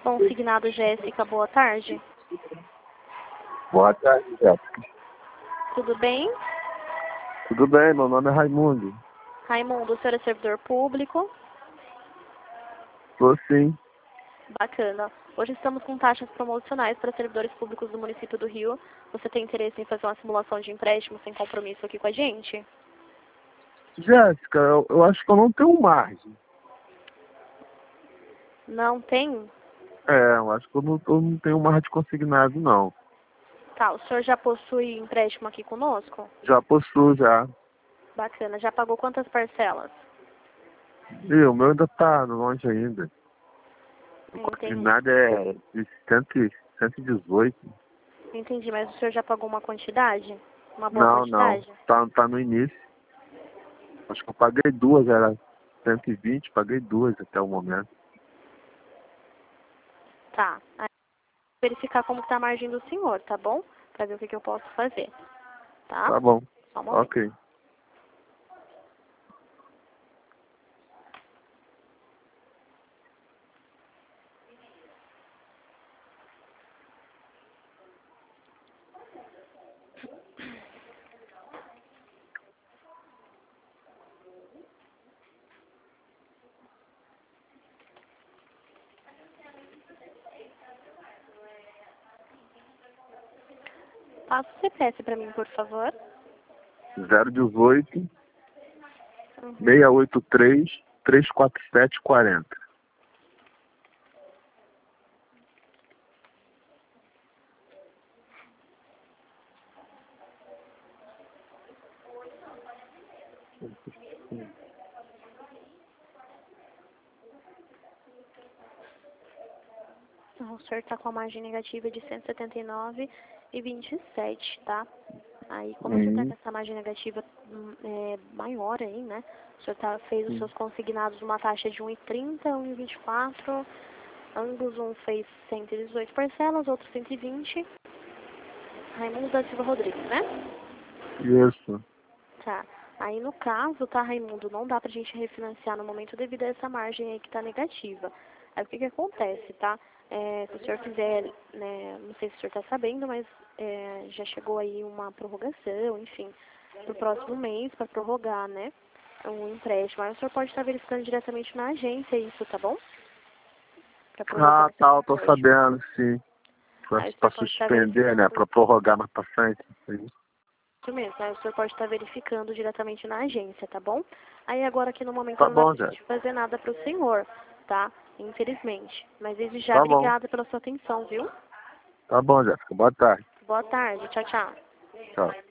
Consignado Jéssica, boa tarde. Boa tarde, Jéssica. Tudo bem? Tudo bem, meu nome é Raimundo. Raimundo, o senhor é servidor público? Sou sim. Bacana. Hoje estamos com taxas promocionais para servidores públicos do município do Rio. Você tem interesse em fazer uma simulação de empréstimo sem compromisso aqui com a gente? Jéssica, eu acho que eu não tenho margem. Não tem? Eu acho que eu não tenho margem de consignado, não. Tá, o senhor já possui empréstimo aqui conosco? Já possuo, já. Bacana. Já pagou quantas parcelas? E o meu ainda tá longe ainda. O Entendi. consignado é de 118. Entendi, mas o senhor já pagou uma quantidade? Uma boa Não, quantidade? tá no início. Acho que eu paguei duas, era 120, paguei duas até o momento. Tá. Aí, verificar como está a margem do senhor, tá bom? Para ver o que eu posso fazer. Tá? Tá bom. Só um momento. Ok. Passa o CPF para mim, por favor. 018 683 347 40. O senhor está com a margem negativa de 179,27, tá? Aí, como o senhor está com essa margem negativa maior aí, né? O senhor fez os seus consignados uma taxa de 1,30, 1,24, ambos, um fez 118 parcelas, outro 120. Raimundo da Silva Rodrigues, né? Isso. Tá. Aí, no caso, tá, Raimundo, não dá pra gente refinanciar no momento devido a essa margem aí que tá negativa. Aí, o que que acontece, tá? Se o senhor quiser, né, não sei se o senhor tá sabendo, mas já chegou aí uma prorrogação, enfim, pro próximo mês pra prorrogar, né, um empréstimo. Aí o senhor pode estar verificando diretamente na agência isso, tá bom? Pra prorrogar esse Eu tô empréstimo. sabendo, sim. Aí o Pra senhor pode estar suspender, né? verificando. Pra prorrogar mais pra frente. Sim. Isso mesmo, aí o senhor pode estar verificando diretamente na agência, tá bom? Aí agora aqui no momento Tá não dá bom, pra gente fazer nada pro senhor, tá? Infelizmente. Mas desde já, Tá bom. obrigada pela sua atenção, viu? Tá bom, Jéssica. Boa tarde. Boa tarde, tchau, tchau. Tchau.